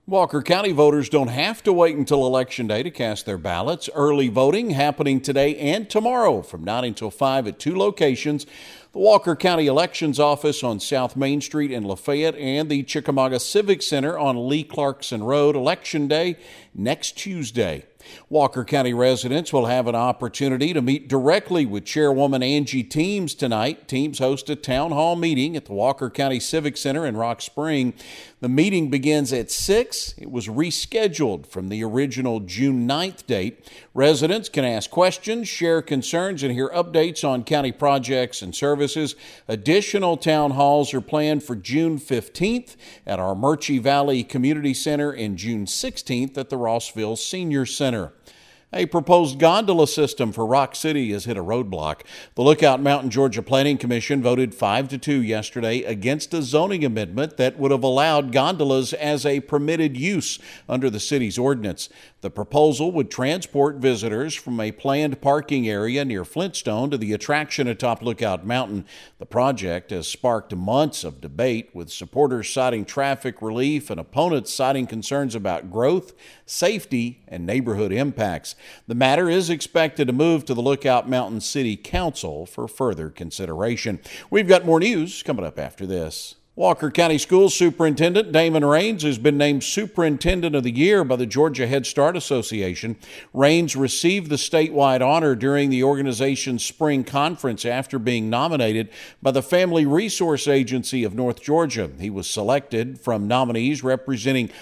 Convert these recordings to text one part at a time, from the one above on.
Walker County voters don't have to wait until Election Day to cast their ballots. Early voting happening today and tomorrow from 9 until 5 at two locations: the Walker County Elections Office on South Main Street in Lafayette and the Chickamauga Civic Center on Lee Clarkson Road. Election Day next Tuesday. Walker County residents will have an opportunity to meet directly with Chairwoman Angie Teams tonight. Teams host a town hall meeting at the Walker County Civic Center in Rock Spring. The meeting begins at 6. It was rescheduled from the original June 9th date. Residents can ask questions, share concerns, and hear updates on county projects and services. Additional town halls are planned for June 15th at our Murchie Valley Community Center and June 16th at the Rossville Senior Center. A proposed gondola system for Rock City has hit a roadblock. The Lookout Mountain, Georgia Planning Commission voted 5-2 yesterday against a zoning amendment that would have allowed gondolas as a permitted use under the city's ordinance. The proposal would transport visitors from a planned parking area near Flintstone to the attraction atop Lookout Mountain. The project has sparked months of debate, with supporters citing traffic relief and opponents citing concerns about growth, safety, and neighborhood impacts. The matter is expected to move to the Lookout Mountain City Council for further consideration. We've got more news coming up after this. Walker County Schools Superintendent Damon Rains has been named Superintendent of the Year by the Georgia Head Start Association. Rains received the statewide honor during the organization's spring conference after being nominated by the Family Resource Agency of North Georgia. He was selected from nominees representing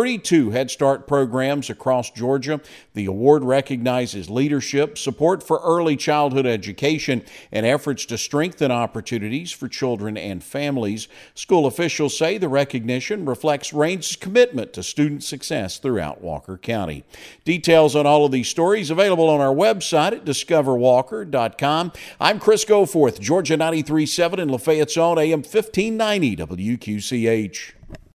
32 Head Start programs across Georgia. The award recognizes leadership, support for early childhood education, and efforts to strengthen opportunities for children and families. School officials say the recognition reflects Rains' commitment to student success throughout Walker County. Details on all of these stories available on our website at discoverwalker.com. I'm Chris Goforth, Georgia 93.7 in Lafayette's own AM 1590 WQCH.